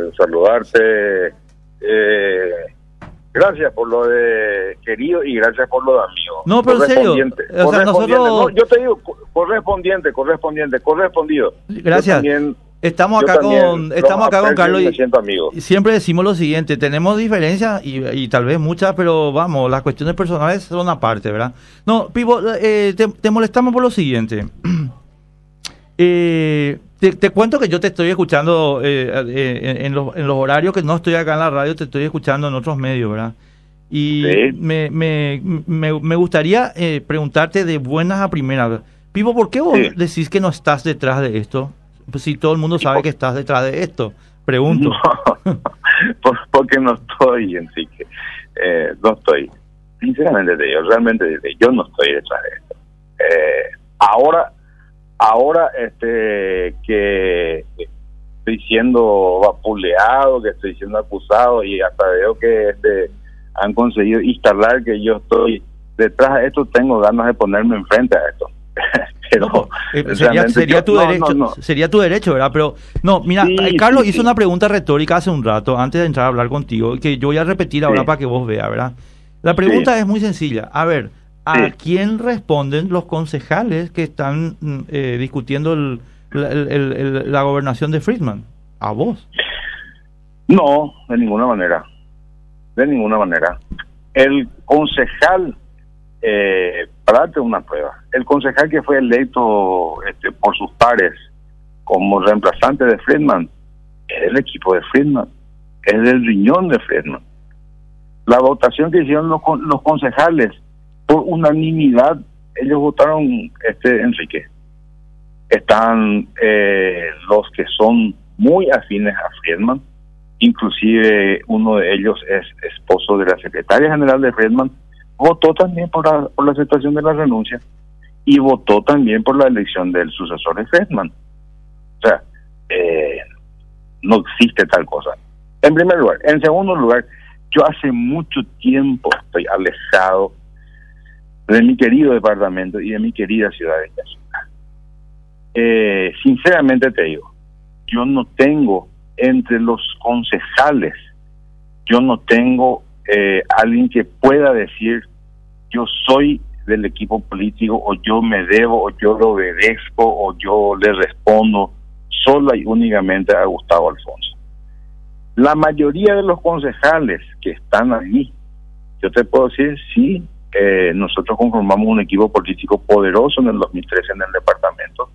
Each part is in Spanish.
saludarte. Gracias por lo de querido y gracias por lo de amigo. No, pero en serio, o sea, nosotros... No, yo te digo correspondido. Gracias. Estamos acá con Carlos y siempre decimos lo siguiente: tenemos diferencias y tal vez muchas, pero vamos, las cuestiones personales son aparte, ¿verdad? No, Pipo, te molestamos por lo siguiente. Te cuento que yo te estoy escuchando en los horarios que no estoy acá en la radio, te estoy escuchando en otros medios, ¿verdad? Y sí. me gustaría preguntarte de buenas a primeras. Pipo, ¿por qué vos decís que no estás detrás de esto? Pues si todo el mundo sabe que estás detrás de esto, pregunto. No, porque no estoy, Enrique. No estoy. Sinceramente te digo, realmente yo no estoy detrás de esto. Ahora que estoy siendo vapuleado, que estoy siendo acusado y hasta veo que han conseguido instalar que yo estoy detrás de esto, tengo ganas de ponerme enfrente a esto. Pero sería tu derecho, ¿verdad? Pero no, mira, sí, Carlos hizo una pregunta retórica hace un rato antes de entrar a hablar contigo, que yo voy a repetir ahora para que vos veas, ¿verdad? La pregunta es muy sencilla. A ver, ¿a quién responden los concejales que están discutiendo la gobernación de Friedman? ¿A vos? No, de ninguna manera. El concejal, para darte una prueba, el concejal que fue electo por sus pares como reemplazante de Friedman es del equipo de Friedman, es del riñón de Friedman. La votación que hicieron los concejales, por unanimidad, ellos votaron Enrique. Están los que son muy afines a Friedman, inclusive uno de ellos es esposo de la secretaria general de Friedman, votó también por la aceptación de la renuncia y votó también por la elección del sucesor de Friedman. O sea, no existe tal cosa. En primer lugar. En segundo lugar, yo hace mucho tiempo estoy alejado de mi querido departamento y de mi querida ciudad de Yacyretá. Sinceramente te digo, yo no tengo entre los concejales, yo no tengo alguien que pueda decir yo soy del equipo político o yo me debo o yo lo obedezco o yo le respondo sola y únicamente a Gustavo Alfonso. La mayoría de los concejales que están ahí, yo te puedo decir, sí, nosotros conformamos un equipo político poderoso en el 2013 en el departamento.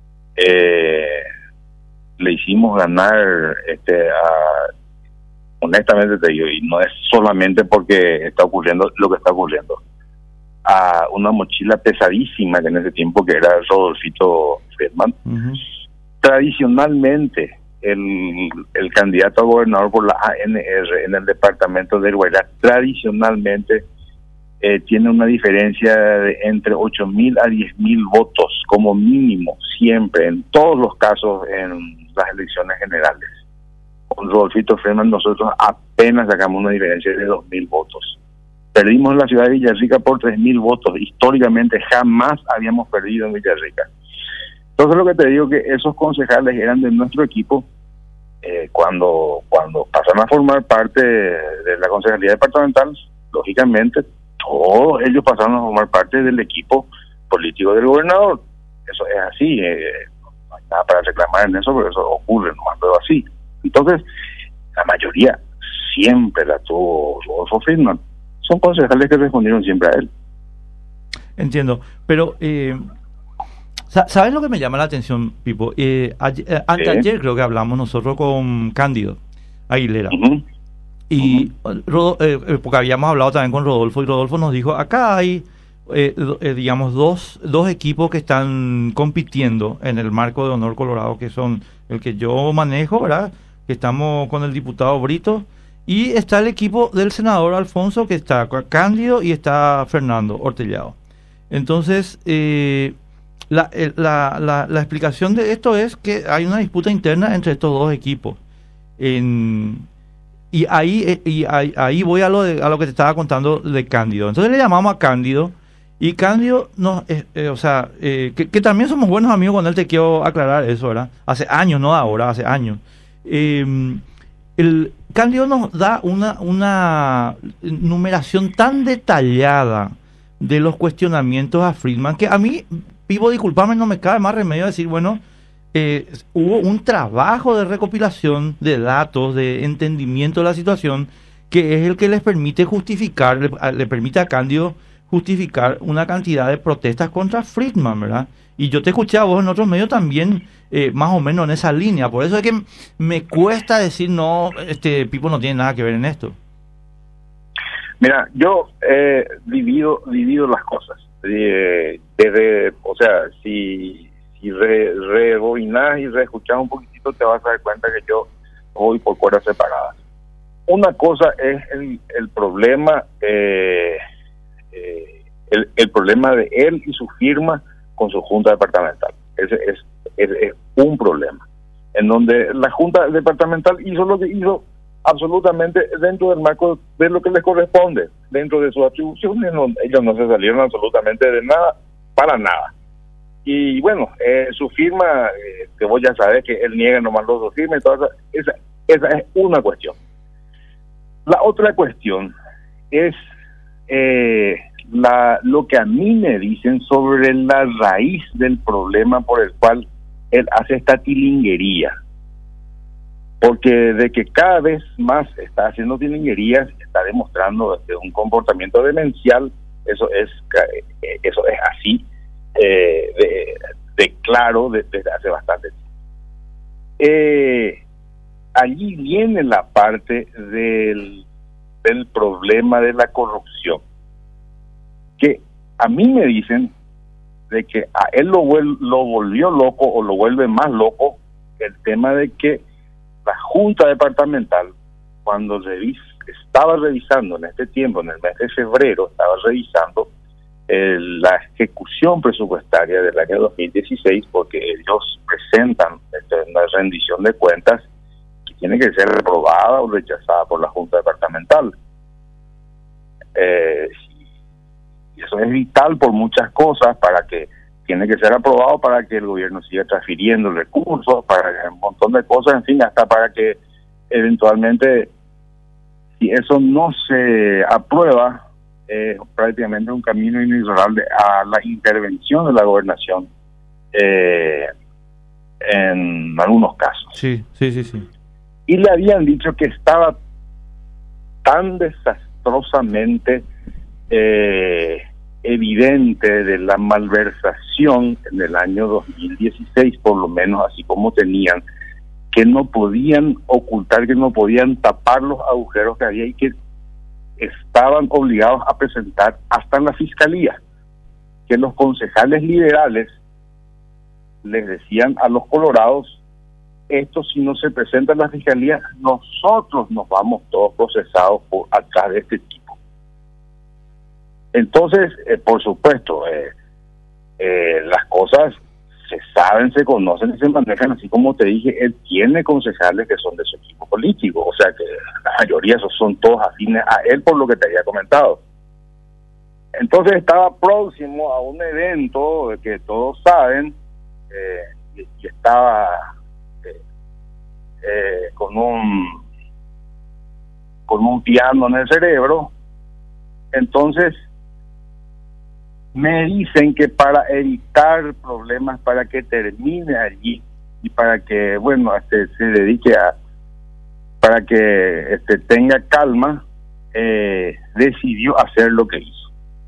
Le hicimos ganar honestamente te digo, y no es solamente porque está ocurriendo lo que está ocurriendo, a una mochila pesadísima que en ese tiempo que era Rodolfito Friedman. Uh-huh. Tradicionalmente el candidato a gobernador por la ANR en el departamento del Guairá tradicionalmente tiene una diferencia de entre 8.000 a 10.000 votos como mínimo, siempre, en todos los casos en las elecciones generales. Con Rodolfito Friedman nosotros apenas sacamos una diferencia de 2.000 votos. Perdimos en la ciudad de Villarrica por 3.000 votos. Históricamente jamás habíamos perdido en Villarrica. Entonces lo que te digo que esos concejales eran de nuestro equipo. Cuando pasan a formar parte de la concejalía departamental, lógicamente todos ellos pasaron a formar parte del equipo político del gobernador. Eso es así, no hay nada para reclamar en eso, pero eso ocurre nomás, pero así. Entonces, la mayoría siempre la tuvo Rodolfo Friedman. Son concejales que respondieron siempre a él. Entiendo, pero ¿sabes lo que me llama la atención, Pipo? Ayer creo que hablamos nosotros con Cándido Aguilera. Uh-huh. Y porque habíamos hablado también con Rodolfo, y Rodolfo nos dijo, acá hay digamos dos equipos que están compitiendo en el marco de Honor Colorado, que son el que yo manejo, ¿verdad? Que estamos con el diputado Brito, y está el equipo del senador Alfonso, que está Cándido, y está Fernando Ortellado. Entonces la explicación de esto es que hay una disputa interna entre estos dos equipos. Y ahí voy a lo que te estaba contando de Cándido. Entonces le llamamos a Cándido, y Cándido que también somos buenos amigos con él, te quiero aclarar eso, ¿verdad? Hace años, no ahora, hace años. el Cándido nos da una numeración tan detallada de los cuestionamientos a Friedman que a mí, Pipo, disculpame, no me cabe más remedio decir, bueno, hubo un trabajo de recopilación de datos, de entendimiento de la situación, que es el que les permite justificar, le permite a Cándido justificar una cantidad de protestas contra Friedman, ¿verdad? Y yo te escuché a vos en otros medios también, más o menos en esa línea. Por eso es que me cuesta decir, no, Pipo no tiene nada que ver en esto. Mira, yo he dividido las cosas. O sea, si rebobinás y reescuchás un poquitito, te vas a dar cuenta que yo voy por cuerdas separadas. Una cosa es el problema, el problema de él y su firma con su junta departamental. Ese es un problema, en donde la junta departamental hizo lo que hizo absolutamente dentro del marco de lo que les corresponde, dentro de sus atribuciones. Ellos no se salieron absolutamente de nada, para nada. Y bueno, su firma, que vos ya sabés que él niega nomás los dos firmas, esa es una cuestión. La otra cuestión es lo que a mí me dicen sobre la raíz del problema por el cual él hace esta tilinguería. Porque de que cada vez más está haciendo tilinguerías, está demostrando un comportamiento demencial, eso es así, de claro desde hace bastante tiempo. Allí viene la parte del problema de la corrupción, que a mí me dicen de que a él lo volvió loco o lo vuelve más loco el tema de que la Junta Departamental, cuando estaba revisando en este tiempo, en el mes de febrero, estaba revisando la ejecución presupuestaria del año 2016, porque ellos presentan una rendición de cuentas que tiene que ser reprobada o rechazada por la Junta Departamental. Y eso es vital por muchas cosas, tiene que ser aprobado para que el gobierno siga transfiriendo recursos, para un montón de cosas, en fin, hasta para que eventualmente, si eso no se aprueba, es prácticamente un camino inexorable a la intervención de la gobernación en algunos casos. Sí. Y le habían dicho que estaba tan desastrosamente evidente de la malversación en el año 2016, por lo menos así como tenían, que no podían ocultar, que no podían tapar los agujeros que había y que estaban obligados a presentar hasta en la fiscalía, que los concejales liberales les decían a los colorados: esto si no se presenta en la fiscalía, nosotros nos vamos todos procesados por atrás de este tipo. Entonces, por supuesto, las cosas se saben, se conocen y se manejan, así como te dije, él tiene concejales que son de su equipo político, o sea que la mayoría esos son todos afines a él, por lo que te había comentado. Entonces estaba próximo a un evento que todos saben, y estaba con un piano en el cerebro. Entonces me dicen que para evitar problemas, para que termine allí y para que, bueno, se dedique para que tenga calma, decidió hacer lo que hizo.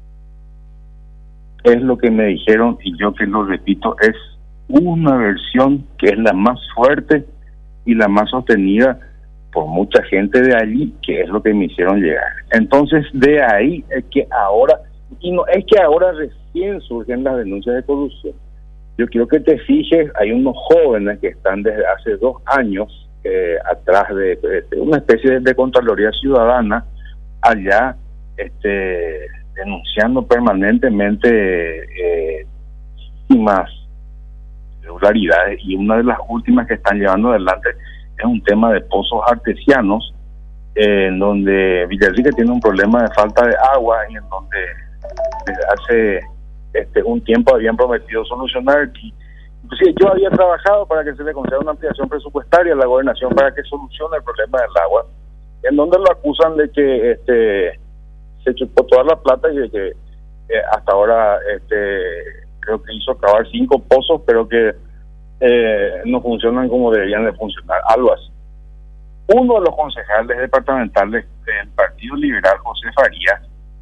Es lo que me dijeron, y yo que lo repito, es una versión que es la más fuerte y la más sostenida por mucha gente de allí, que es lo que me hicieron llegar. Entonces, de ahí es que ahora, y no es que ahora recién surgen las denuncias de corrupción. Yo quiero que te fijes, hay unos jóvenes que están desde hace 2 años atrás de una especie de Contraloría Ciudadana allá, denunciando permanentemente muchísimas irregularidades, y una de las últimas que están llevando adelante es un tema de pozos artesianos, en donde Villarrica tiene un problema de falta de agua y en donde desde hace un tiempo habían prometido solucionar, sí, yo había trabajado para que se le conceda una ampliación presupuestaria a la gobernación para que solucione el problema del agua, en donde lo acusan de que se chupó toda la plata y de que hasta ahora creo que hizo cavar 5 pozos, pero que no funcionan como deberían de funcionar, algo así. Uno de los concejales departamentales del Partido Liberal, José Farías,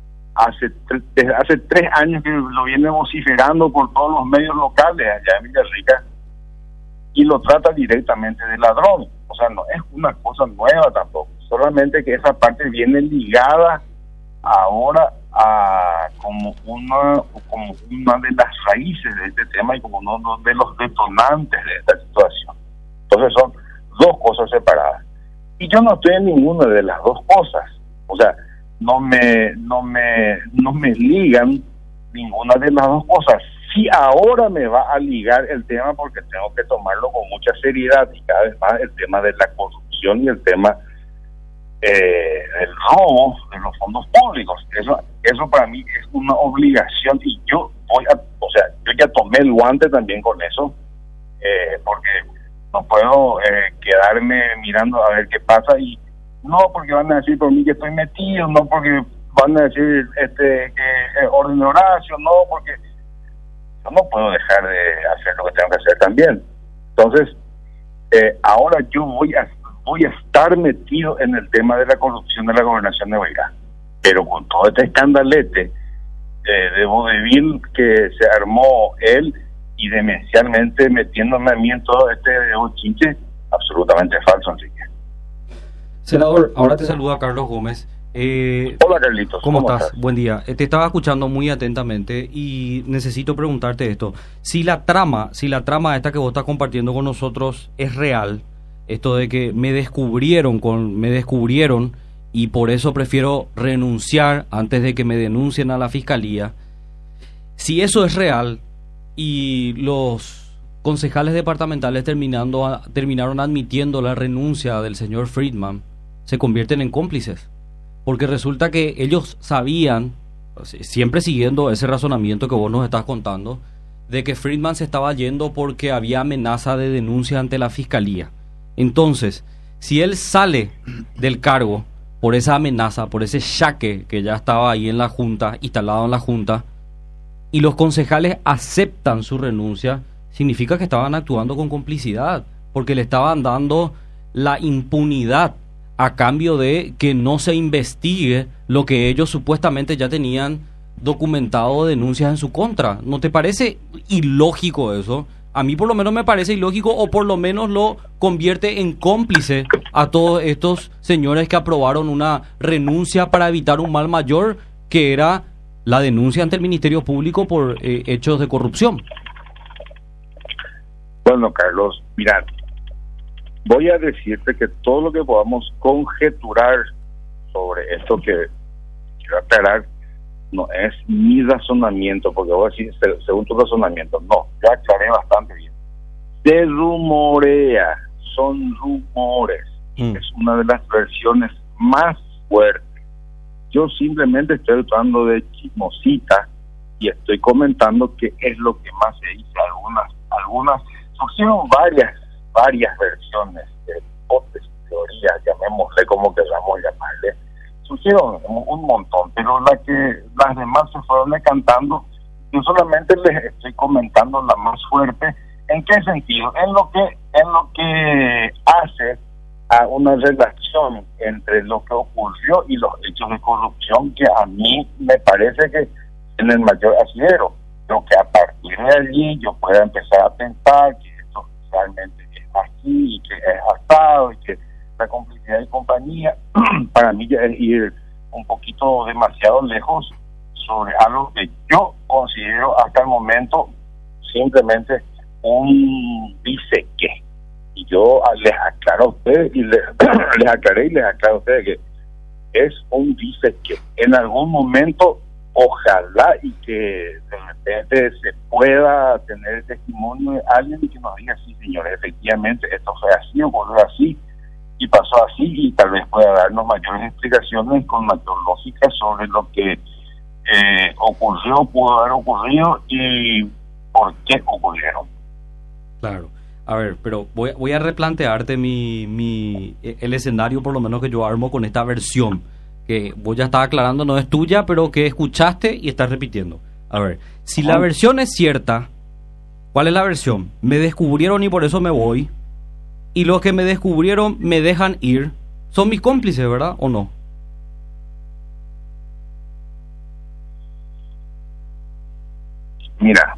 desde hace 3 años que lo viene vociferando por todos los medios locales allá en Villarrica, y lo trata directamente de ladrón. O sea, no es una cosa nueva tampoco, solamente que esa parte viene ligada ahora a como una de las raíces de este tema y como uno de los detonantes de esta situación. Entonces son 2 cosas separadas. Y yo no estoy en ninguna de las 2 cosas. O sea, no me ligan ninguna de las 2 cosas. Sí, ahora me va a ligar el tema porque tengo que tomarlo con mucha seriedad, y cada vez más el tema de la corrupción y el tema del robo de los fondos públicos. Eso para mí es una obligación, y yo ya tomé el guante también con eso, porque no puedo quedarme mirando a ver qué pasa, y no porque van a decir por mí que estoy metido, no porque van a decir que orden de Horacio, no, porque yo no puedo dejar de hacer lo que tengo que hacer también. Entonces, ahora yo voy a estar metido en el tema de la corrupción de la gobernación de Beira, pero con todo este escandalete de vodevil que se armó él, y demencialmente metiéndome a mí en todo este bochinche, absolutamente falso, Enrique. Senador, ahora te saluda Carlos Gómez. Hola, Carlitos. ¿Cómo estás? Buen día. Te estaba escuchando muy atentamente y necesito preguntarte esto. Si la trama esta que vos estás compartiendo con nosotros es real, esto de que me descubrieron y por eso prefiero renunciar antes de que me denuncien a la fiscalía. Si eso es real y los concejales departamentales terminaron admitiendo la renuncia del señor Friedman, se convierten en cómplices. Porque resulta que ellos sabían, siempre siguiendo ese razonamiento que vos nos estás contando, de que Friedman se estaba yendo porque había amenaza de denuncia ante la fiscalía. Entonces, si él sale del cargo por esa amenaza, por ese jaque que ya estaba ahí en la Junta, instalado en la Junta, y los concejales aceptan su renuncia, significa que estaban actuando con complicidad, porque le estaban dando la impunidad a cambio de que no se investigue lo que ellos supuestamente ya tenían documentado denuncias en su contra. ¿No te parece ilógico eso? A mí por lo menos me parece ilógico, o por lo menos lo convierte en cómplice a todos estos señores que aprobaron una renuncia para evitar un mal mayor, que era la denuncia ante el Ministerio Público por hechos de corrupción. Bueno, Carlos, mirad, voy a decirte que todo lo que podamos conjeturar sobre esto que quiero aclarar no es mi razonamiento, porque voy a decir según tu razonamiento, no, ya aclaré bastante bien. Se rumorea, son rumores, es una de las versiones más fuertes. Yo simplemente estoy tratando de chismosita y estoy comentando qué es lo que más se dice. Algunas surgieron varias versiones, hipótesis, teorías, llamémosle como queramos llamarle, surgieron un montón, pero las demás se fueron decantando. Yo solamente les estoy comentando la más fuerte. ¿En qué sentido? En lo que hace a una relación entre lo que ocurrió y los hechos de corrupción, que a mí me parece que en el mayor asidero, lo que a partir de allí yo pueda empezar a pensar que esto realmente es así y que es asado y que la complicidad y compañía, para mí ya es ir un poquito demasiado lejos sobre algo que yo considero hasta el momento simplemente un dice qué. Y yo les aclaro a ustedes y les aclaré y les aclaro a ustedes que es un dice que en algún momento ojalá y que de repente se pueda tener el testimonio de alguien que nos diga, sí señores, efectivamente esto fue así, ocurrió así y pasó así, y tal vez pueda darnos mayores explicaciones con mayor lógica sobre lo que ocurrió, pudo haber ocurrido y por qué ocurrieron. Claro. A ver, pero voy a replantearte el escenario, por lo menos que yo armo con esta versión, que vos ya estás aclarando, no es tuya, pero que escuchaste y estás repitiendo. A ver, si la versión es cierta, ¿cuál es la versión? Me descubrieron y por eso me voy, y los que me descubrieron me dejan ir. Son mis cómplices, ¿verdad? ¿O no? Mira,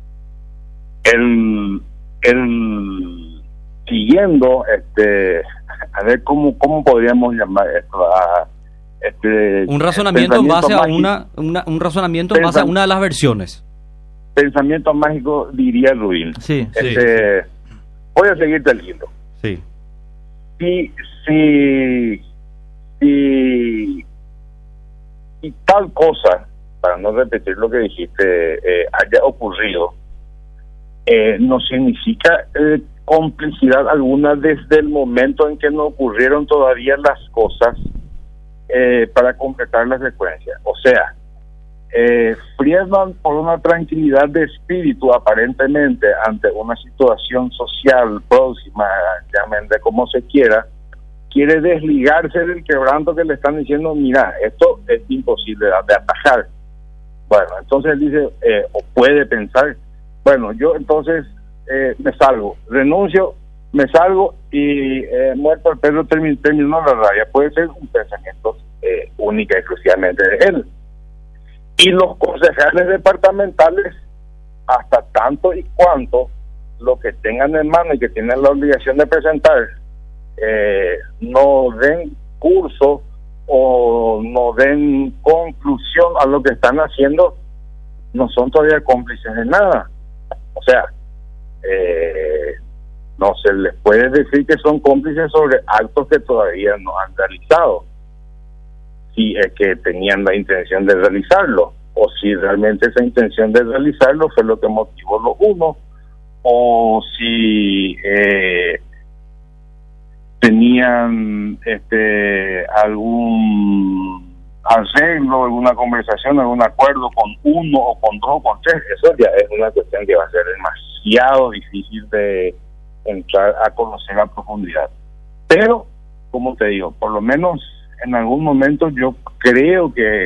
siguiendo, a ver cómo podríamos llamar esto, un razonamiento en base a un razonamiento en base a una de las versiones. Pensamiento mágico, diría Rubin. Sí, sí. Voy a seguirte el hilo. Sí. Si tal cosa, para no repetir lo que dijiste, haya ocurrido, no significa complicidad alguna desde el momento en que no ocurrieron todavía las cosas para completar la secuencia. O sea, Friedman, por una tranquilidad de espíritu aparentemente ante una situación social próxima, llamen de como se quiera, quiere desligarse del quebranto que le están diciendo, mira, esto es imposible de atajar. Bueno, entonces él dice, o puede pensar, bueno, yo entonces me salgo, renuncio, me salgo y muerto el perro terminó la rabia. Puede ser un pensamiento única y exclusivamente de él. Y los concejales departamentales, hasta tanto y cuanto lo que tengan en mano y que tienen la obligación de presentar, no den curso o no den conclusión a lo que están haciendo, no son todavía cómplices de nada. O sea, no se les puede decir que son cómplices sobre actos que todavía no han realizado, si es que tenían la intención de realizarlo, o si realmente esa intención de realizarlo fue lo que motivó los unos, o si tenían algún arreglo, alguna conversación, algún acuerdo con uno o con dos o con tres. Eso ya es una cuestión que va a ser demasiado difícil de entrar a conocer a profundidad. Pero, como te digo, por lo menos en algún momento yo creo que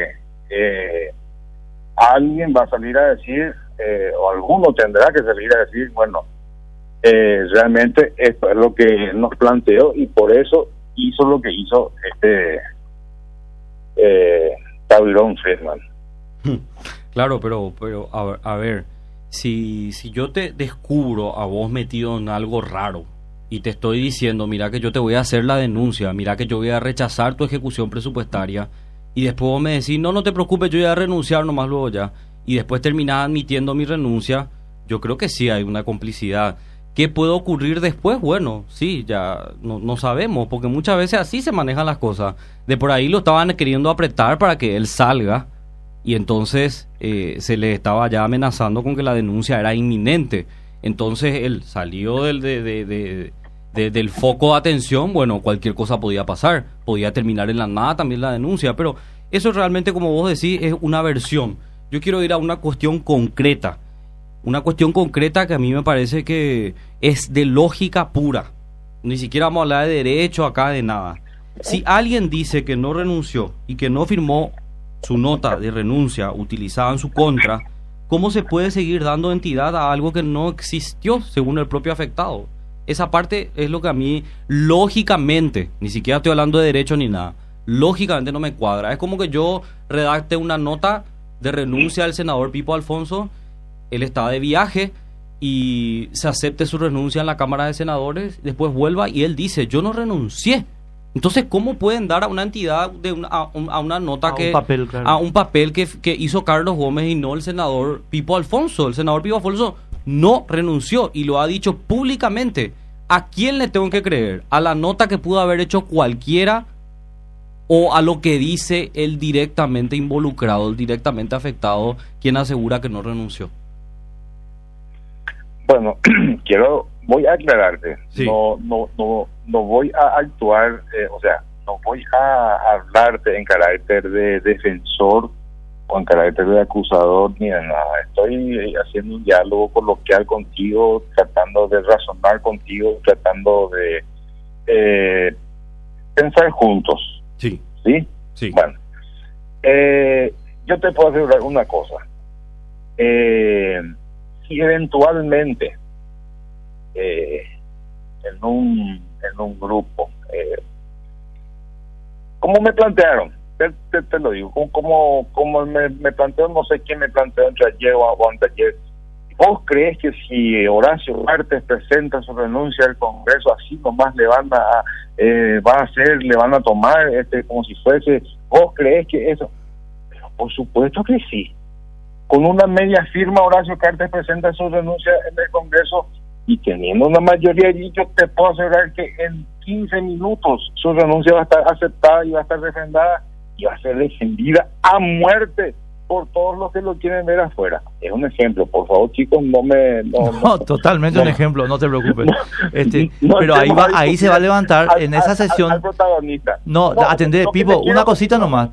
alguien va a salir a decir, o alguno tendrá que salir a decir, bueno, realmente esto es lo que nos planteó y por eso hizo lo que hizo Tabirón Friedman. Claro, pero a ver, si yo te descubro a vos metido en algo raro y te estoy diciendo, mira que yo te voy a hacer la denuncia, mira que yo voy a rechazar tu ejecución presupuestaria, y después vos me decís, no te preocupes, yo voy a renunciar nomás luego ya, y después terminás admitiendo mi renuncia, yo creo que sí hay una complicidad. ¿Qué puede ocurrir después? Bueno, sí, ya no sabemos, porque muchas veces así se manejan las cosas. De por ahí lo estaban queriendo apretar para que él salga, y entonces se le estaba ya amenazando con que la denuncia era inminente. Entonces él salió del foco de atención. Bueno, cualquier cosa podía pasar, podía terminar en la nada también la denuncia, pero eso realmente, como vos decís, es una versión. Yo quiero ir a una cuestión concreta. Una cuestión concreta que a mí me parece que es de lógica pura. Ni siquiera vamos a hablar de derecho acá, de nada. Si alguien dice que no renunció y que no firmó su nota de renuncia utilizada en su contra, ¿cómo se puede seguir dando entidad a algo que no existió según el propio afectado? Esa parte es lo que a mí, lógicamente, ni siquiera estoy hablando de derecho ni nada, lógicamente no me cuadra. Es como que yo redacte una nota de renuncia al senador Pipo Alfonso, él está de viaje y se acepte su renuncia en la Cámara de Senadores, después vuelva y él dice, yo no renuncié. Entonces, ¿cómo pueden dar a una entidad a una nota a un papel que hizo Carlos Gómez y no el senador Pipo Alfonso? El senador Pipo Alfonso no renunció y lo ha dicho públicamente. ¿A quién le tengo que creer? ¿A la nota que pudo haber hecho cualquiera o a lo que dice el directamente involucrado, el directamente afectado, quien asegura que no renunció? Bueno, voy a aclararte. Sí. No voy a actuar, no voy a hablarte en carácter de defensor con carácter de acusador ni de nada. Estoy haciendo un diálogo coloquial contigo, tratando de razonar contigo, tratando de pensar juntos. Sí. ¿Sí? Sí. Bueno, yo te puedo asegurar una cosa. Si eventualmente en un grupo, como me plantearon, te lo digo, como me planteó, no sé quién me planteó entre ayer o anteayer. ¿Vos crees que si Horacio Cartes presenta su renuncia al Congreso, así nomás le van a tomar como si fuese? ¿Vos crees que eso? Pero por supuesto que sí. Con una media firma Horacio Cartes presenta su renuncia en el Congreso y teniendo una mayoría allí, yo te puedo asegurar que en 15 minutos su renuncia va a estar aceptada y va a estar refrendada y va a ser defendida a muerte por todos los que lo quieren ver afuera. Es un ejemplo, por favor, chicos, no, totalmente un ejemplo, no te preocupes. Pero ahí se va a levantar en esa sesión al protagonista. No, atendé, Pipo, una cosita nomás,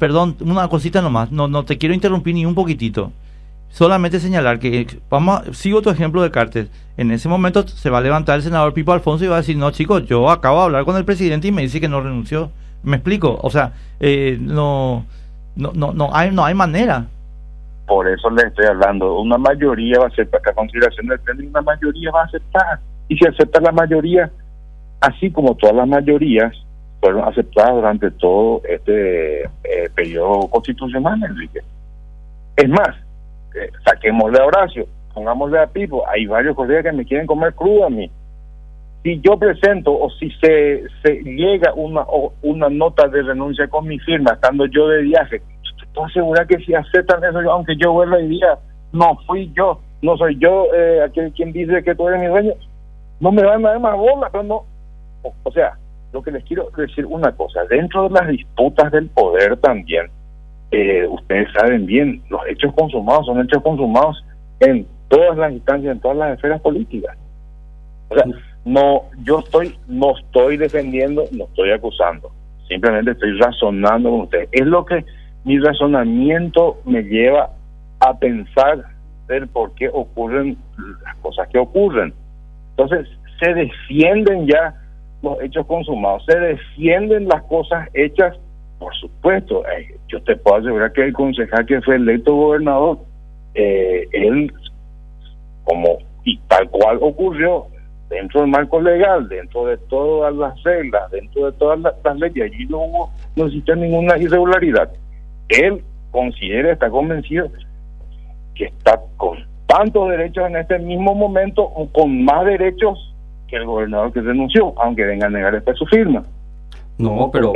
no te quiero interrumpir ni un poquitito. Solamente señalar que sigo tu ejemplo de Cartes. En ese momento se va a levantar el senador Pipo Alfonso y va a decir, no chicos, yo acabo de hablar con el presidente y me dice que no renunció. ¿Me explico? O sea, no hay manera. Por eso le estoy hablando. Una mayoría va a aceptar la consideración del pleno y una mayoría va a aceptar. Y si acepta la mayoría, así como todas las mayorías fueron aceptadas durante todo este periodo constitucional, Enrique. Es más, saquémosle a Horacio, pongámosle a Pipo. Hay varios colegas que me quieren comer crudo a mí. Si yo presento o si se llega una nota de renuncia con mi firma, estando yo de viaje, te puedo asegurar que si aceptan eso, aunque yo vuelva y diga, no fui yo, no soy yo aquel quien dice que tú eres mi dueño, no me van a dar más bola, pero no. O sea, lo que les quiero decir una cosa, dentro de las disputas del poder también, ustedes saben bien, los hechos consumados son hechos consumados en todas las instancias, en todas las esferas políticas. O sea, no estoy defendiendo, no estoy acusando, simplemente estoy razonando con ustedes. Es lo que mi razonamiento me lleva a pensar del por qué ocurren las cosas que ocurren. Entonces, se defienden ya los hechos consumados, se defienden las cosas hechas, por supuesto. Yo te puedo asegurar que el concejal que fue electo gobernador, él, como y tal cual ocurrió, dentro del marco legal, dentro de todas las reglas, dentro de todas las leyes, allí no existe ninguna irregularidad. Él está convencido que está con tantos derechos en este mismo momento, o con más derechos que el gobernador que renunció, aunque venga a negar su firma. No, pero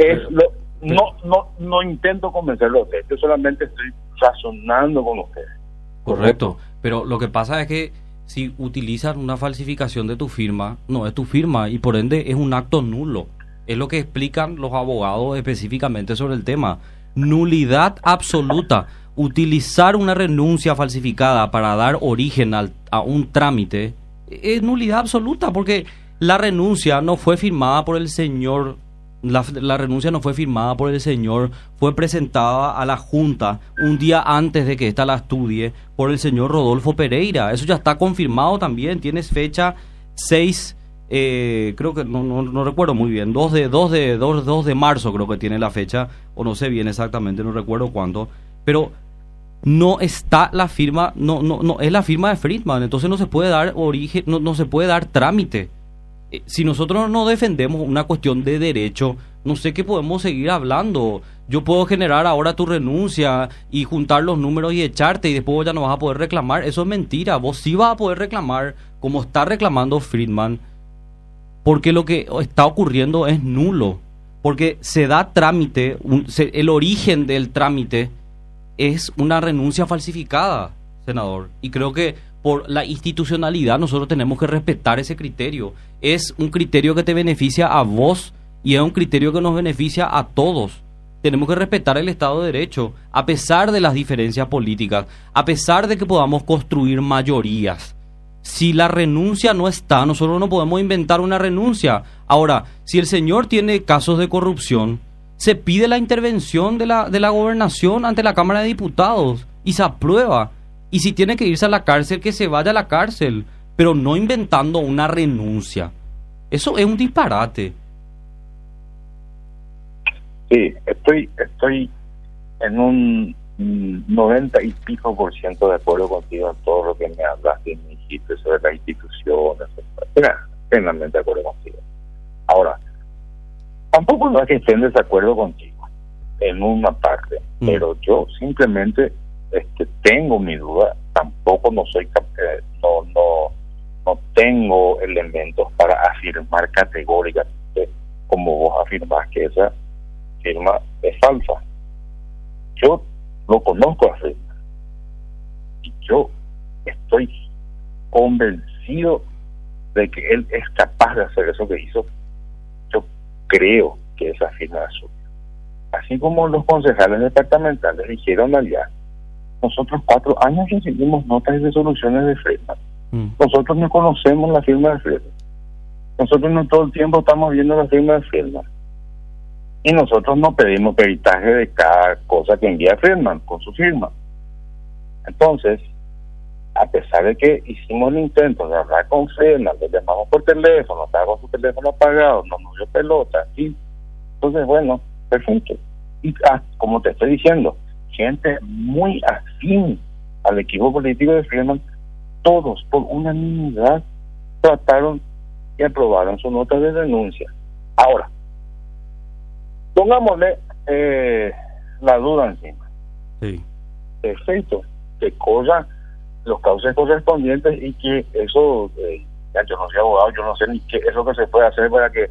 no intento convencerlo a ustedes, yo solamente estoy razonando con ustedes. Correcto, pero lo que pasa es que si utilizan una falsificación de tu firma, no es tu firma y por ende es un acto nulo. Es lo que explican los abogados específicamente sobre el tema. Nulidad absoluta. Utilizar una renuncia falsificada para dar origen a un trámite es nulidad absoluta, porque la renuncia no fue firmada por el señor. La renuncia no fue firmada por el señor, fue presentada a la Junta un día antes de que ésta la estudie por el señor Rodolfo Pereira. Eso ya está confirmado también, tienes fecha 6, creo que no recuerdo muy bien, 2 de marzo creo que tiene la fecha, o no sé bien exactamente, no recuerdo cuándo, pero no está la firma, no es la firma de Friedman, entonces no se puede dar origen, no se puede dar trámite. Si nosotros no defendemos una cuestión de derecho, no sé qué podemos seguir hablando. Yo puedo generar ahora tu renuncia y juntar los números y echarte y después vos ya no vas a poder reclamar. Eso es mentira. Vos sí vas a poder reclamar como está reclamando Friedman, porque lo que está ocurriendo es nulo. Porque se da trámite, el origen del trámite es una renuncia falsificada, senador. Y creo que por la institucionalidad nosotros tenemos que respetar ese criterio. Es un criterio que te beneficia a vos y es un criterio que nos beneficia a todos. Tenemos que respetar el Estado de Derecho, a pesar de las diferencias políticas, a pesar de que podamos construir mayorías. Si la renuncia no está, nosotros no podemos inventar una renuncia. Ahora, si el señor tiene casos de corrupción, se pide la intervención de la gobernación ante la Cámara de Diputados y se aprueba. Y si tiene que irse a la cárcel, que se vaya a la cárcel, pero no inventando una renuncia. Eso es un disparate. Sí, estoy en un 90 y pico % de acuerdo contigo en todo lo que me hablaste y me dijiste sobre las instituciones. Plenamente de acuerdo contigo. Ahora, tampoco no es que esté en desacuerdo contigo en una parte, pero yo simplemente tengo mi duda. Tampoco no soy no tengo elementos para afirmar categóricamente, como vos afirmás, que esa firma es falsa. Yo lo conozco a Friedman y yo estoy convencido de que él es capaz de hacer eso que hizo. Yo creo que esa firma es suya. Así como los concejales departamentales dijeron allá, nosotros 4 años recibimos notas y resoluciones de Friedman. Nosotros no conocemos la firma de Friedman. Nosotros no todo el tiempo estamos viendo la firma de Friedman. Y nosotros no pedimos peritaje de cada cosa que envía Friedman con su firma. Entonces, a pesar de que hicimos el intento de hablar con Friedman, le llamamos por teléfono, estaba con su teléfono apagado, no nos dio pelota, ¿sí? Entonces, bueno, perfecto. Y como te estoy diciendo, gente muy afín al equipo político de Friedman, todos por unanimidad trataron y aprobaron su nota de denuncia. Ahora, pongámosle la duda encima. Sí. Perfecto, que corran los cauces correspondientes y que eso, ya yo no soy abogado, yo no sé ni qué es lo que se puede hacer para que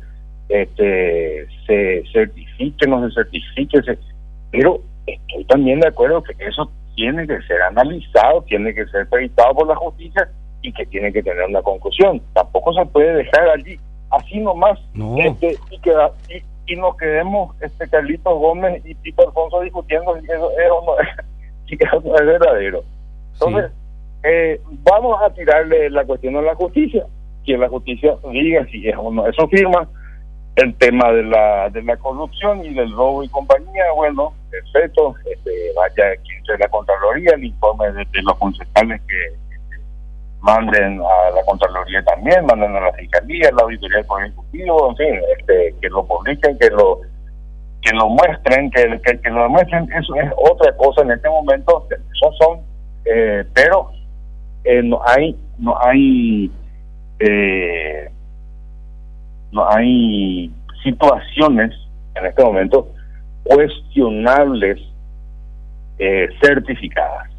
se certifique, no se certifique, pero estoy también de acuerdo que eso tiene que ser analizado, tiene que ser peritado por la justicia y que tiene que tener una conclusión. Tampoco se puede dejar allí así nomás. No. Y nos quedemos Carlitos Gómez y Tito Alfonso discutiendo si eso no es verdadero. Entonces, vamos a tirarle la cuestión a la justicia, que la justicia diga si es o no eso firma. El tema de la corrupción y del robo y compañía, bueno, perfecto, vaya entre la Contraloría, el informe de los concejales que manden a la Contraloría también, manden a la Fiscalía, la Auditoría del Poder Ejecutivo, en fin, que lo publiquen, que lo muestren, que lo demuestren. Eso es otra cosa en este momento. Pero no hay situaciones en este momento cuestionables certificadas.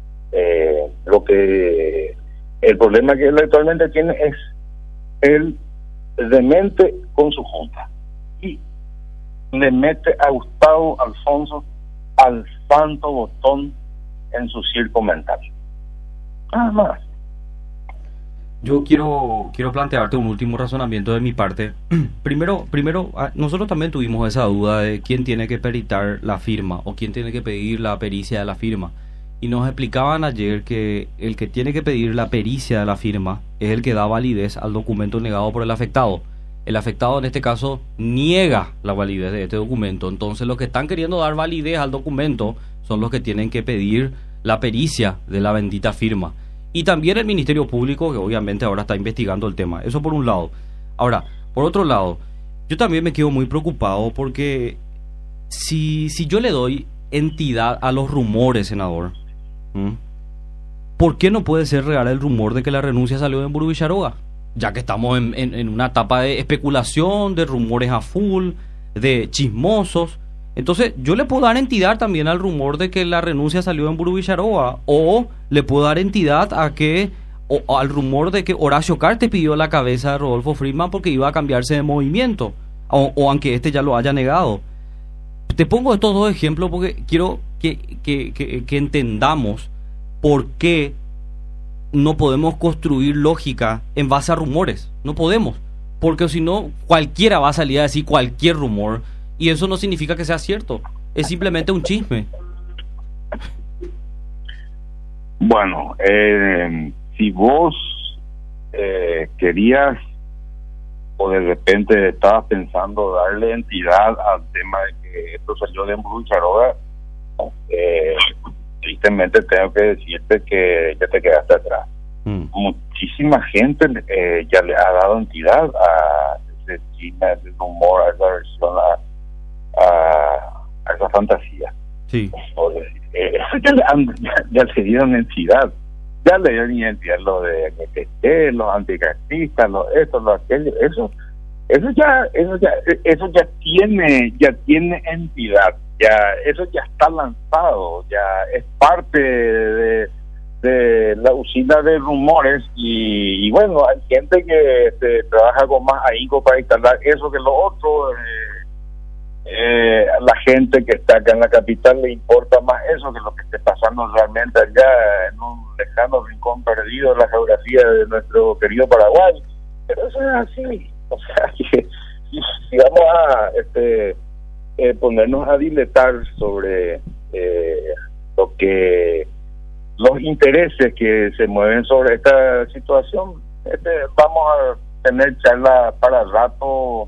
El problema que él actualmente tiene es el demente con su junta y le mete a Gustavo Alfonso al santo botón en su circo mental. Nada más. Yo quiero plantearte un último razonamiento de mi parte. Primero, nosotros también tuvimos esa duda de quién tiene que peritar la firma o quién tiene que pedir la pericia de la firma. Y nos explicaban ayer que el que tiene que pedir la pericia de la firma es el que da validez al documento negado por el afectado. El afectado en este caso niega la validez de este documento. Entonces los que están queriendo dar validez al documento son los que tienen que pedir la pericia de la bendita firma. Y también el Ministerio Público, que obviamente ahora está investigando el tema. Eso por un lado. Ahora, por otro lado, yo también me quedo muy preocupado porque si yo le doy entidad a los rumores, senador, ¿por qué no puede ser real el rumor de que la renuncia salió en Burú Villaroga? Ya que estamos en una etapa de especulación, de rumores a full, de chismosos. Entonces, yo le puedo dar entidad también al rumor de que la renuncia salió en Burú Villaroga, o le puedo dar entidad al rumor de que Horacio Cartes pidió la cabeza de Rodolfo Friedman porque iba a cambiarse de movimiento, o aunque este ya lo haya negado. Te pongo estos dos ejemplos porque quiero que entendamos por qué no podemos construir lógica en base a rumores. No podemos, porque si no, cualquiera va a salir a decir cualquier rumor. Y eso no significa que sea cierto, es simplemente un chisme. Bueno, si vos querías o de repente estabas pensando darle entidad al tema de que esto salió de Embrucharoga, tristemente tengo que decirte que ya te quedaste atrás. Muchísima gente ya le ha dado entidad a ese chisme, a ese rumor, a esa versión, a esa fantasía. Sí. Eso ya le dieron entidad. Ya le dieron identidad lo de NTT, los anticartistas, esto, lo aquello, eso ya tiene entidad, eso ya está lanzado, ya es parte de la usina de rumores y bueno, hay gente que trabaja con más ahínco para instalar eso que lo otro. A la gente que está acá en la capital le importa más eso que lo que esté pasando realmente allá en un lejano rincón perdido en la geografía de nuestro querido Paraguay. Pero eso es así. O sea, que si vamos a ponernos a diletar sobre los intereses que se mueven sobre esta situación, vamos a tener charla para rato.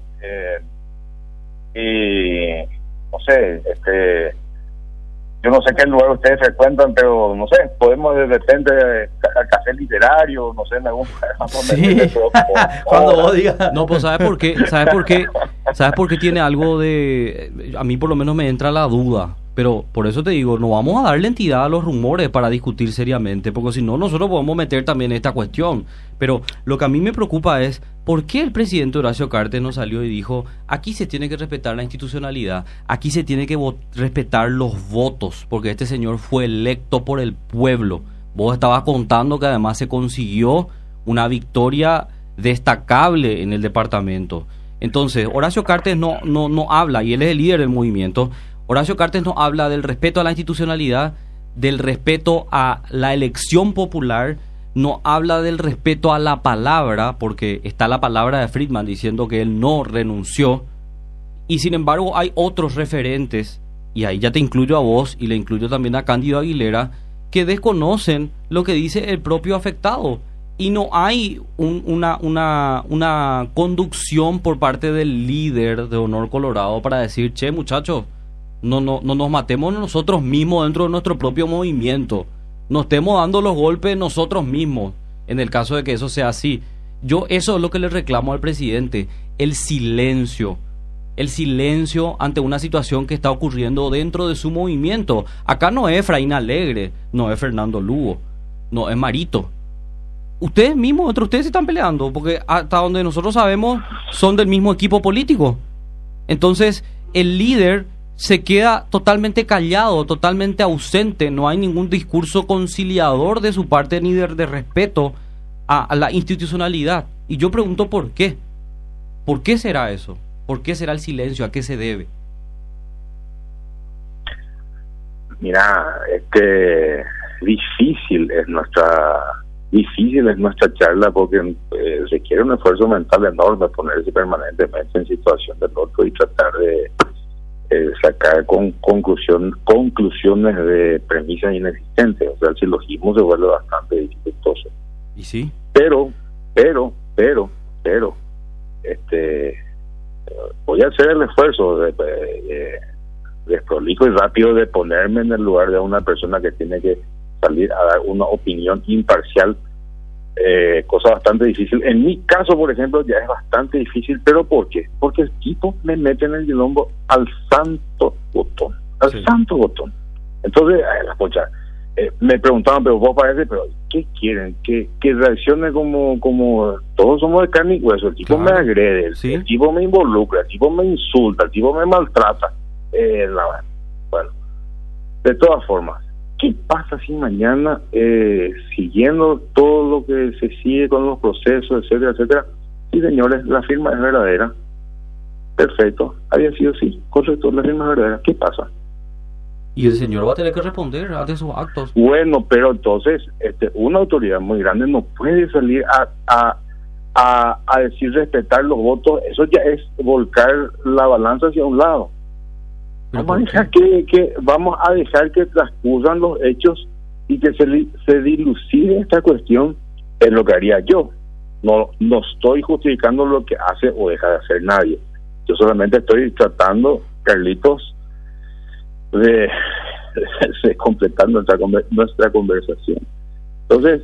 Y no sé, yo no sé qué lugar ustedes frecuentan, pero no sé, podemos de repente al café literario, no sé, en algún sí. Cuando vos digas. No, pues ¿sabes por qué? ¿Sabes por qué tiene algo de? A mí por lo menos me entra la duda, pero por eso te digo, no vamos a darle entidad a los rumores para discutir seriamente, porque si no, nosotros podemos meter también esta cuestión. Pero lo que a mí me preocupa es, ¿por qué el presidente Horacio Cartes no salió y dijo, aquí se tiene que respetar la institucionalidad, aquí se tiene que respetar los votos, porque este señor fue electo por el pueblo? Vos estabas contando que además se consiguió una victoria destacable en el departamento. Entonces, Horacio Cartes no habla, y él es el líder del movimiento. Horacio Cartes no habla del respeto a la institucionalidad, del respeto a la elección popular, no habla del respeto a la palabra, porque está la palabra de Friedman diciendo que él no renunció, y sin embargo hay otros referentes, y ahí ya te incluyo a vos y le incluyo también a Cándido Aguilera, que desconocen lo que dice el propio afectado, y no hay una conducción por parte del líder de Honor Colorado para decir, che muchachos, no nos matemos nosotros mismos dentro de nuestro propio movimiento, nos estemos dando los golpes nosotros mismos, en el caso de que eso sea así. Eso es lo que le reclamo al presidente, el silencio ante una situación que está ocurriendo dentro de su movimiento. Acá no es Efraín Alegre, no es Fernando Lugo, no es Marito. Ustedes mismos, entre ustedes se están peleando, porque hasta donde nosotros sabemos son del mismo equipo político. Entonces, el líder se queda totalmente callado, totalmente ausente, no hay ningún discurso conciliador de su parte ni de respeto a la institucionalidad. Y yo pregunto ¿por qué? ¿Por qué será eso? ¿Por qué será el silencio? ¿A qué se debe? Mira, difícil es nuestra charla porque requiere un esfuerzo mental enorme ponerse permanentemente en situación de loco y tratar de sacar conclusiones de premisas inexistentes. O sea, el silogismo se vuelve bastante dificultoso. ¿Y sí? Pero voy a hacer el esfuerzo de desprolijo y rápido de ponerme en el lugar de una persona que tiene que salir a dar una opinión imparcial, cosa bastante difícil. En mi caso, por ejemplo, ya es bastante difícil. ¿Pero por qué? Porque el tipo me mete en el quilombo al santo botón. Santo botón. Entonces, me preguntaban, pero vos parece, pero ¿qué quieren? Que reaccione como todos somos de carne y hueso. El tipo me agrede, ¿sí? El tipo me involucra, el tipo me insulta, el tipo me maltrata. Bueno, de todas formas, ¿qué pasa si mañana, siguiendo todo lo que se sigue con los procesos, etcétera, etcétera? Sí, señores, la firma es verdadera. Perfecto, había sido sí, correcto, la firma es verdadera. ¿Qué pasa? Y el señor va a tener que responder ante sus actos. Bueno, pero entonces, una autoridad muy grande no puede salir a decir respetar los votos. Eso ya es volcar la balanza hacia un lado. Vamos a dejar que transcurran los hechos y que se dilucide esta cuestión. Es lo que haría yo. no estoy justificando lo que hace o deja de hacer nadie. Yo solamente estoy tratando, Carlitos, de completar nuestra conversación. Entonces,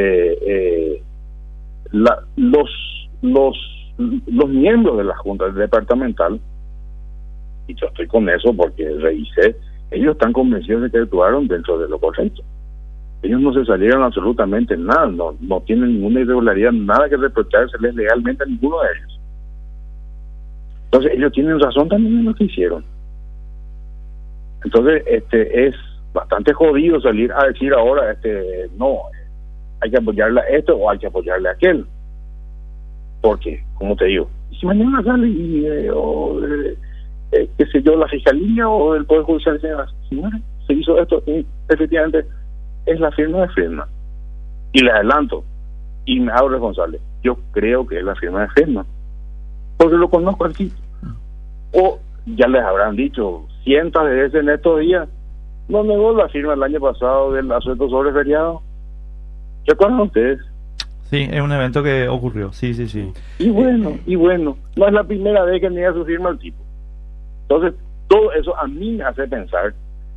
los miembros de la Junta Departamental, y yo estoy con eso porque revisé, ellos están convencidos de que actuaron dentro de lo correcto. Ellos no se salieron absolutamente nada, no tienen ninguna irregularidad, nada que reprocharse legalmente a ninguno de ellos. Entonces ellos tienen razón también en lo que hicieron. Entonces es bastante jodido salir a decir ahora no, hay que apoyarle a esto o hay que apoyarle a aquel, porque, como te digo, si mañana sale y qué sé yo, la Fiscalía o el Poder Judicial dice, señores, se hizo esto, y efectivamente es la firma de Friedman, y les adelanto y me hago responsable, yo creo que es la firma de Friedman porque lo conozco al tipo, o ya les habrán dicho cientos de veces en estos días, no negó la firma el año pasado del asueto sobre feriado. ¿Se acuerdan ustedes? Sí, es un evento que ocurrió, sí. Y bueno, no es la primera vez que niega su firma el tipo. Entonces, todo eso a mí me hace pensar,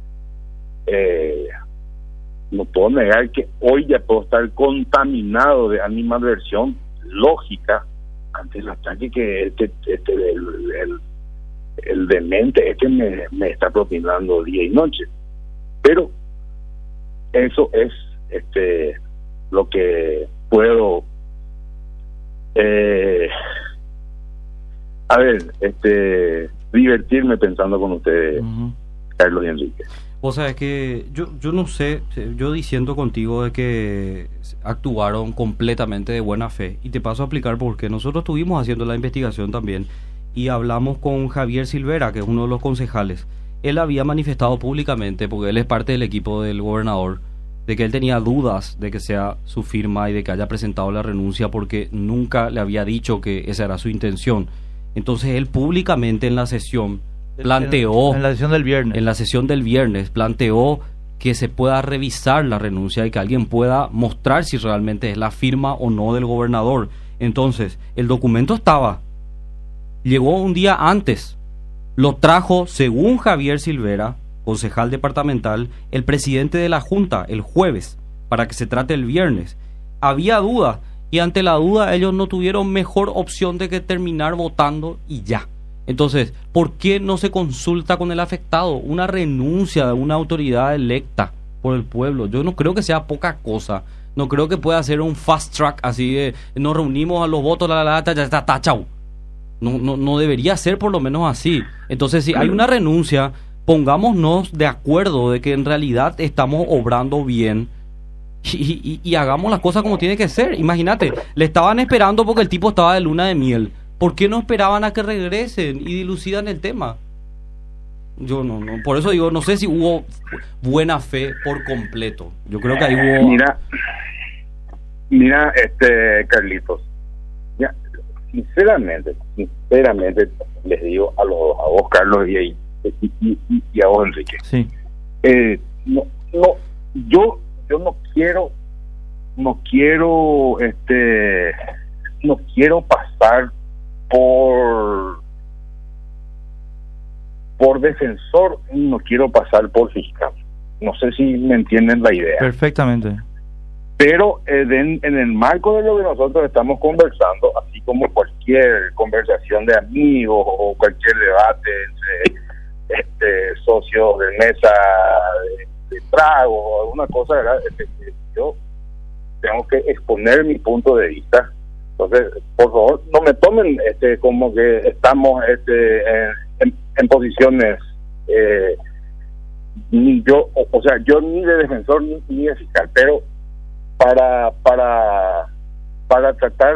no puedo negar que hoy ya puedo estar contaminado de animadversión lógica ante el ataque que el demente me está propinando día y noche. Pero eso es lo que puedo divertirme pensando con ustedes, Carlos y Enrique. O sea, es que yo no sé, yo diciendo contigo de que actuaron completamente de buena fe, y te paso a explicar por qué. Nosotros estuvimos haciendo la investigación también y hablamos con Javier Silvera, que es uno de los concejales. Él había manifestado públicamente, porque él es parte del equipo del gobernador, de que él tenía dudas de que sea su firma y de que haya presentado la renuncia, porque nunca le había dicho que esa era su intención. Entonces él públicamente en la sesión planteó, en la sesión del viernes planteó que se pueda revisar la renuncia y que alguien pueda mostrar si realmente es la firma o no del gobernador. Entonces el documento estaba, llegó un día antes, lo trajo, según Javier Silvera, concejal departamental, el presidente de la Junta el jueves, para que se trate el viernes. Había duda, y ante la duda ellos no tuvieron mejor opción de que terminar votando y ya. Entonces, ¿por qué no se consulta con el afectado? Una renuncia de una autoridad electa por el pueblo, yo no creo que sea poca cosa. No creo que pueda ser un fast track así de nos reunimos a los votos, ya está, chau. No debería ser por lo menos así. Entonces, si hay una renuncia, pongámonos de acuerdo de que en realidad estamos obrando bien y hagamos las cosas como tiene que ser. Imagínate, le estaban esperando porque el tipo estaba de luna de miel. ¿Por qué no esperaban a que regresen y dilucidan el tema? Yo no, por eso digo, no sé si hubo buena fe por completo. Yo creo que ahí hubo... Mira, Carlitos, ya, sinceramente les digo a vos, Carlos, y a vos, Enrique. Sí. Yo no quiero pasar por defensor, no quiero pasar por fiscal. No sé si me entienden la idea. Perfectamente. Pero en el marco de lo que nosotros estamos conversando, así como cualquier conversación de amigos o cualquier debate entre socios de mesa de trago o alguna cosa, ¿verdad? Yo tengo que exponer mi punto de vista. Entonces, por favor, no me tomen como que estamos en posiciones ni yo, o sea, yo ni de defensor ni de fiscal, pero para tratar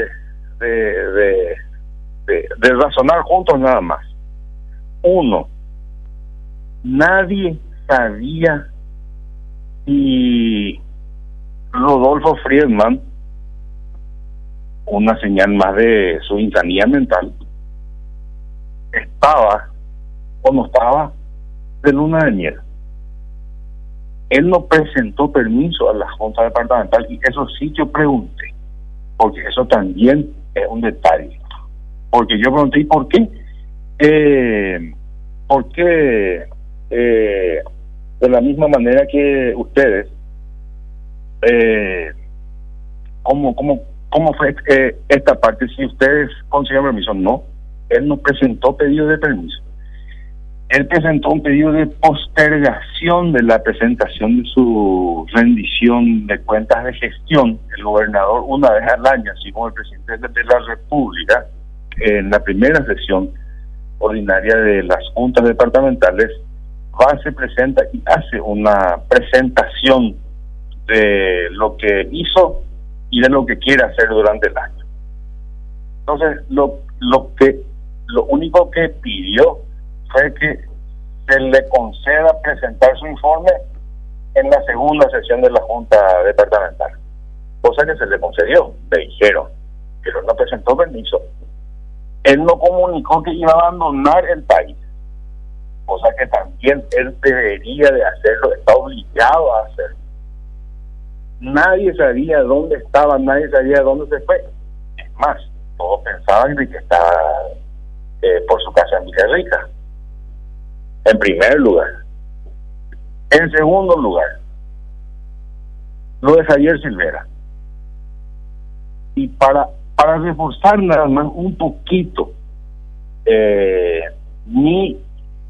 de razonar juntos nada más. Uno, nadie sabía si Rodolfo Friedman, una señal más de su insanía mental, estaba o no estaba de luna de miel. Él no presentó permiso a la Junta Departamental, y eso sí yo pregunté. porque eso también es un detalle. Porque yo pregunté, ¿y por qué? ¿Por qué de la misma manera que ustedes, cómo fue esta parte? Si ustedes consiguieron permiso, no, él no presentó pedido de permiso. Él presentó un pedido de postergación de la presentación de su rendición de cuentas de gestión. El gobernador, una vez al año, así como el presidente de la República, en la primera sesión ordinaria de las juntas departamentales, se presenta y hace una presentación de lo que hizo y de lo que quiere hacer durante el año. Entonces, lo único que pidió fue que se le conceda presentar su informe en la segunda sesión de la Junta Departamental, cosa que se le concedió, le dijeron, pero no presentó permiso. Él no comunicó que iba a abandonar el país, cosa que también él debería de hacerlo, está obligado a hacerlo. Nadie sabía dónde estaba, nadie sabía dónde se fue. Es más, todos pensaban de que estaba por su casa en Villarrica, en primer lugar. En segundo lugar, lo de Javier Silvera. Y para reforzar nada más un poquito mi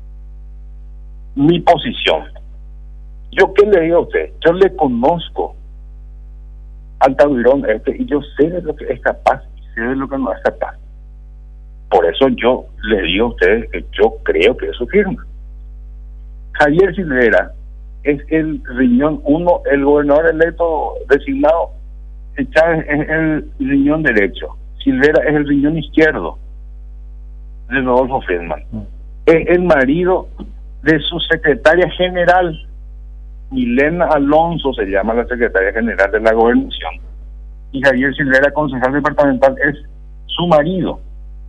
posición, yo qué le digo a usted, yo le conozco al Tahuirón y yo sé de lo que es capaz y sé de lo que no es capaz. Por eso yo le digo a ustedes que yo creo que eso firma. Javier Silvera es el riñón 1, el gobernador electo designado. Chávez es el riñón derecho, Silvera es el riñón izquierdo de Rodolfo Friedman. Es el marido de su secretaria general, Milena Alonso se llama la secretaria general de la gobernación, y Javier Silvera, concejal departamental, es su marido.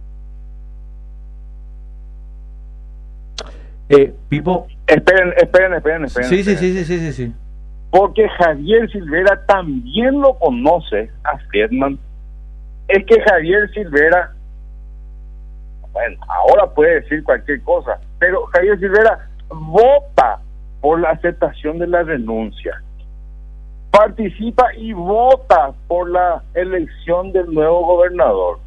Pipo, esperen. Sí. Porque Javier Silvera también lo conoce a Friedman. Es que Javier Silvera, bueno, ahora puede decir cualquier cosa, pero Javier Silvera vota por la aceptación de la renuncia, participa y vota por la elección del nuevo gobernador.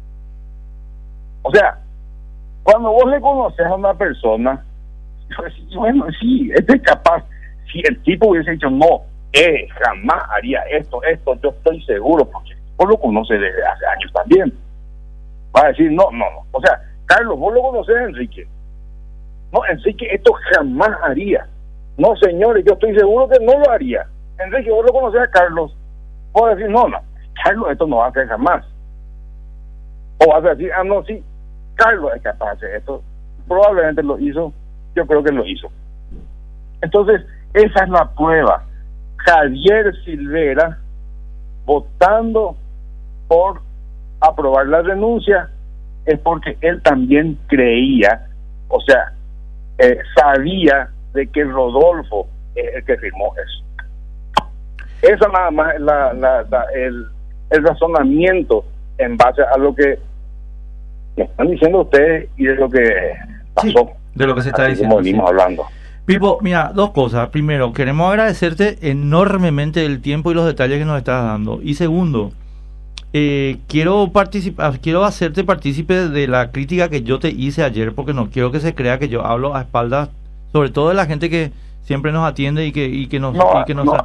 O sea, cuando vos le conoces a una persona, bueno, sí, este es capaz. Si el tipo hubiese dicho no, jamás haría esto, yo estoy seguro, porque vos lo conoces desde hace años también. Va a decir no. O sea, Carlos, vos lo conoces a Enrique. No, Enrique, esto jamás haría. No, señores, yo estoy seguro que no lo haría. Enrique, vos lo conoces a Carlos. Vos decir no, Carlos, esto no va a hacer jamás. O vas a decir, no, sí, Carlos es capaz de hacer esto. Probablemente lo hizo, yo creo que lo hizo. Entonces, esa es la prueba. Javier Silvera votando por aprobar la renuncia es porque él también creía, o sea, sabía de que Rodolfo es el que firmó eso. Esa nada más es el razonamiento en base a lo que me están diciendo ustedes y de lo que pasó. Sí, de lo que se está diciendo. Como venimos hablando. Pipo, mira, dos cosas. Primero, queremos agradecerte enormemente el tiempo y los detalles que nos estás dando. Y segundo, quiero hacerte partícipe de la crítica que yo te hice ayer, porque no quiero que se crea que yo hablo a espaldas, sobre todo de la gente que siempre nos atiende y que nos... No,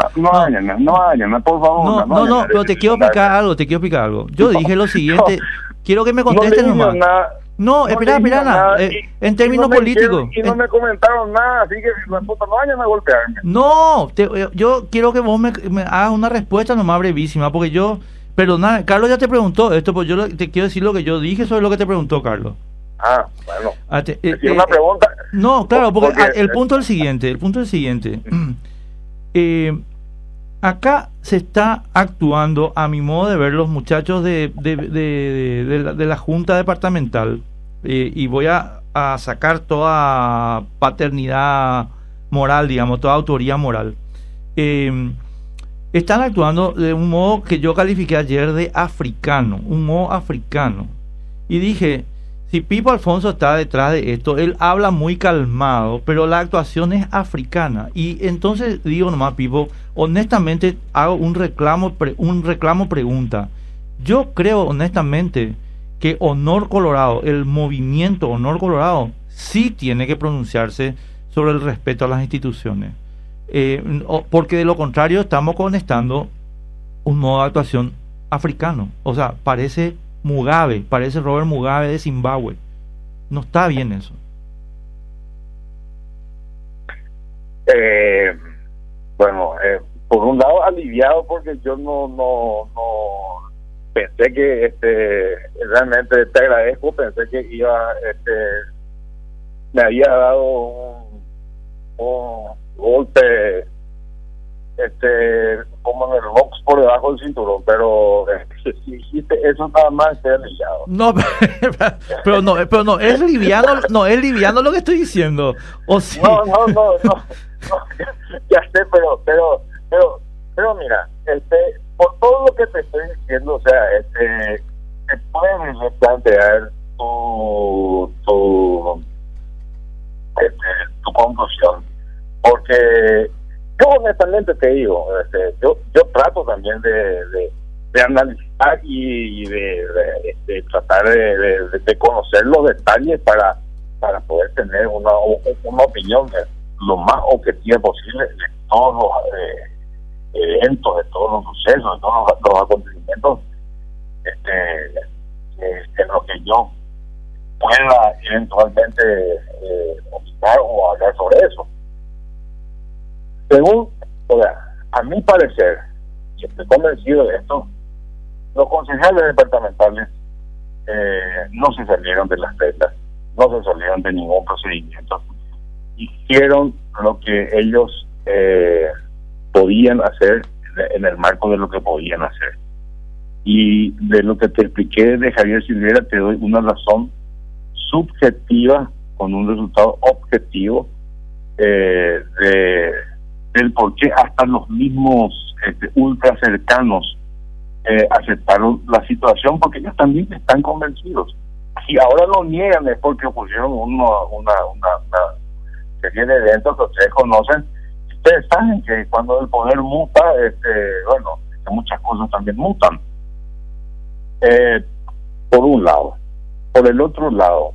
por favor. No, pero te quiero explicar algo. Yo dije lo siguiente, quiero que me contestes nomás. Espera, en términos políticos. Y no me comentaron nada, así que no vayan a golpearme. No, yo quiero que vos me hagas una respuesta nomás brevísima, porque perdona, Carlos ya te preguntó esto, pues yo te quiero decir lo que yo dije sobre lo que te preguntó Carlos. Bueno. Una pregunta. No, claro, porque el punto es el siguiente. Acá se está actuando, a mi modo de ver, los muchachos de la Junta Departamental, y voy a sacar toda paternidad moral, digamos, toda autoría moral. están actuando de un modo que yo califiqué ayer de africano, un modo africano. Y dije, si Pipo Alfonso está detrás de esto, él habla muy calmado, pero la actuación es africana. Y entonces digo nomás, Pipo, honestamente hago un reclamo pregunta. Yo creo honestamente que Honor Colorado, el movimiento Honor Colorado, sí tiene que pronunciarse sobre el respeto a las instituciones. Porque de lo contrario estamos conectando un modo de actuación africano. O sea, parece Mugabe, parece Robert Mugabe de Zimbabue. No está bien eso. Bueno, por un lado aliviado porque yo no pensé que realmente te agradezco, pensé que me había dado un golpe como en el box por debajo del cinturón, pero si hiciste eso nada más estoy aliviado. No, pero no es liviano lo que estoy diciendo. ¿O sí? No, ya sé, pero mira, por todo lo que te estoy diciendo, o sea, te puedes replantear tu conclusión, porque yo honestamente te digo, yo trato también de analizar y de tratar de conocer los detalles para poder tener una opinión lo más objetiva posible de todos los eventos, de todos los sucesos, de todos los acontecimientos en los que yo pueda eventualmente opinar o hablar sobre eso. Según, a mi parecer, y estoy convencido de esto, los concejales departamentales no se salieron de las reglas, no se salieron de ningún procedimiento, hicieron lo que ellos podían hacer en el marco de lo que podían hacer. Y de lo que te expliqué de Javier Silvera, te doy una razón subjetiva con un resultado objetivo del por qué hasta los mismos ultra cercanos aceptaron la situación, porque ellos también están convencidos. Si ahora lo niegan es porque ocurrieron una serie de eventos que ustedes conocen. Ustedes saben que cuando el poder muta, muchas cosas también mutan. Por un lado. Por el otro lado,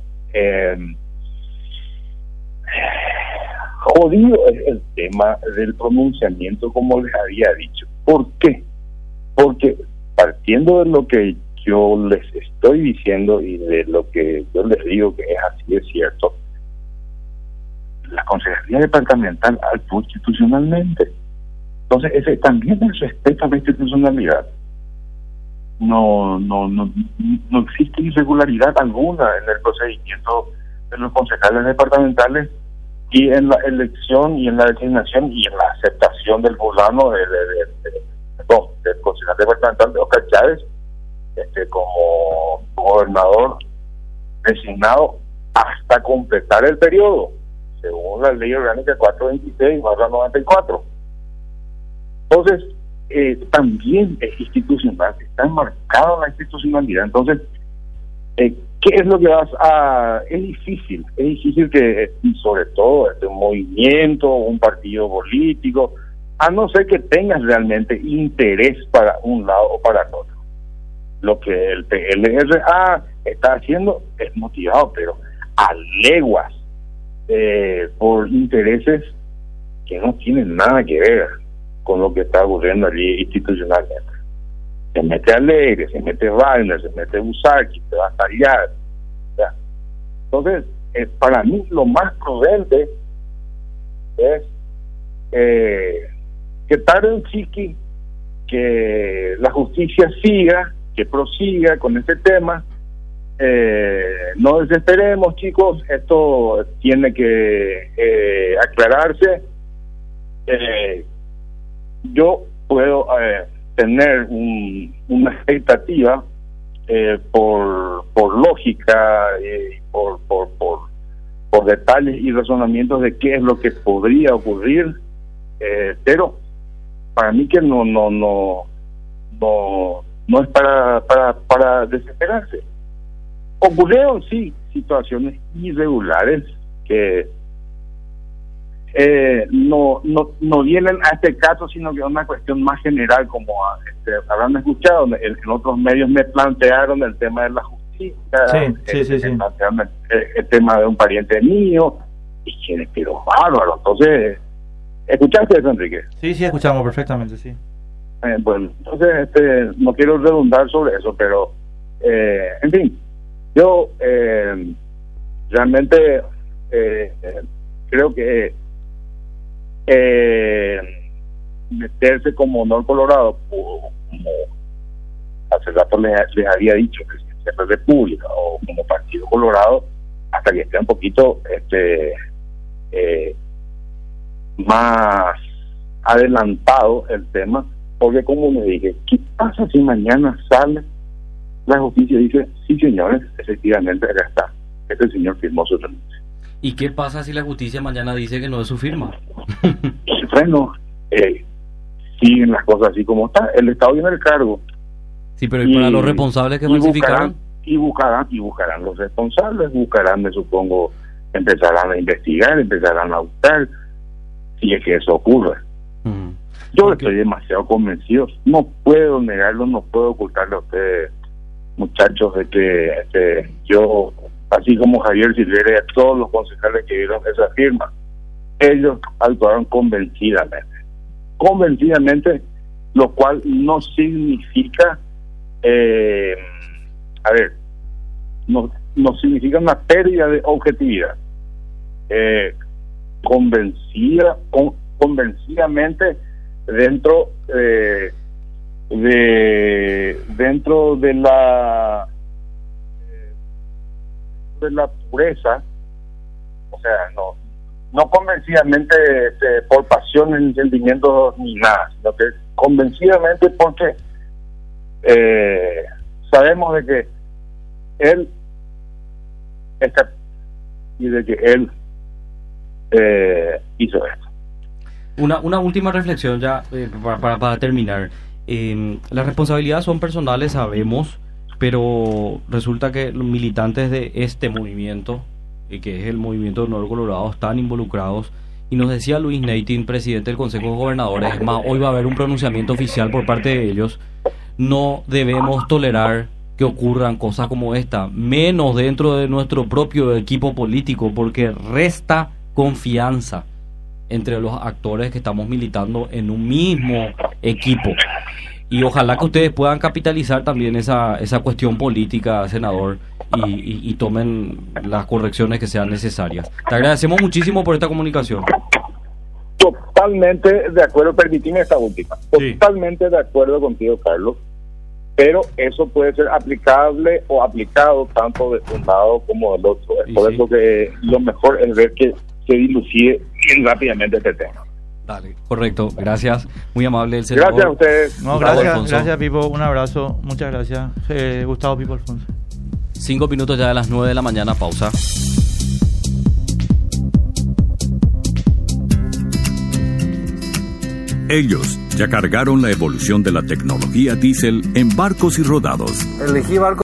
jodido es el tema del pronunciamiento, como les había dicho. ¿Por qué? Porque partiendo de lo que yo les estoy diciendo y de lo que yo les digo que es así, es cierto, la Consejería Departamental actuó institucionalmente. Entonces ese también es respeto a la institucionalidad. No existe irregularidad alguna en el procedimiento de los concejales departamentales y en la elección y en la designación y en la aceptación del fulano del concejal departamental de Oscar Chávez como gobernador designado hasta completar el periodo según la ley orgánica 426/94. Entonces también es institucional, está enmarcado en la institucionalidad. Entonces, ¿qué es lo que vas a...? Es difícil que, sobre todo, un movimiento, un partido político, a no ser que tengas realmente interés para un lado o para el otro. Lo que el PLRA está haciendo es motivado, pero a leguas, por intereses que no tienen nada que ver con lo que está ocurriendo allí institucionalmente. Se mete Alegre, se mete Wagner, se mete Busarqui, se va a tallar. Entonces, para mí lo más prudente es que tarde un chiqui, que la justicia siga, que prosiga con este tema. No desesperemos, chicos, esto tiene que aclararse. Yo puedo tener una expectativa por lógica y por detalles y razonamientos de qué es lo que podría ocurrir, pero para mí que no es para desesperarse. Ocurrieron sí situaciones irregulares que no vienen a este caso, sino que es una cuestión más general, como habrán escuchado en otros medios. Me plantearon el tema de la justicia, plantearon el tema de un pariente mío, y quienes, pero bárbaro. Entonces, ¿escuchaste eso, Enrique? Sí, escuchamos perfectamente, sí. Bueno, entonces no quiero redundar sobre eso, pero en fin, yo realmente creo que meterse como Honor Colorado, como hace rato les había dicho, Presidencia de la República, o como Partido Colorado, hasta que esté un poquito más adelantado el tema, porque como me dije, ¿qué pasa si mañana sale la justicia y dice, sí señores, efectivamente acá está, este señor firmó su renuncia? ¿Y qué pasa si la justicia mañana dice que no es su firma? Bueno, siguen las cosas así como está, el Estado tiene el cargo. Sí, pero ¿y para los responsables que falsificaron? Buscarán los responsables, me supongo, empezarán a investigar, empezarán a buscar, si es que eso ocurre. Yo estoy demasiado convencido, no puedo negarlo, no puedo ocultarle a ustedes, muchachos, de que yo, así como Javier Silveira y a todos los concejales que dieron esa firma, ellos actuaron convencidamente, lo cual no significa no significa una pérdida de objetividad. Convencidamente dentro de la pureza, o sea, no convencidamente por pasiones ni sentimientos ni nada, sino que convencidamente porque sabemos de que él está y de que él hizo esto. Una última reflexión ya para terminar. Las responsabilidades son personales, sabemos, pero resulta que los militantes de este movimiento, que es el movimiento de Honor Colorado, están involucrados. Y nos decía Luis Neitin, presidente del Consejo de Gobernadores, más, hoy va a haber un pronunciamiento oficial por parte de ellos. No debemos tolerar que ocurran cosas como esta, menos dentro de nuestro propio equipo político, porque resta confianza entre los actores que estamos militando en un mismo equipo. Y ojalá que ustedes puedan capitalizar también esa cuestión política, senador, y tomen las correcciones que sean necesarias. Te agradecemos muchísimo por esta comunicación. Totalmente de acuerdo, permitime esta última. Totalmente de acuerdo contigo, Carlos, pero eso puede ser aplicable o aplicado tanto de un lado como del otro. Es por eso que lo mejor es ver que se dilucide rápidamente este tema. Dale, correcto, gracias, muy amable el senador. Gracias a ustedes. No, gracias Pipo, un abrazo, muchas gracias. Gustavo Pipo Alfonso. 5 minutos ya de las 9 de la mañana, pausa. Ellos ya cargaron la evolución de la tecnología diésel en barcos y rodados. Elegí barcos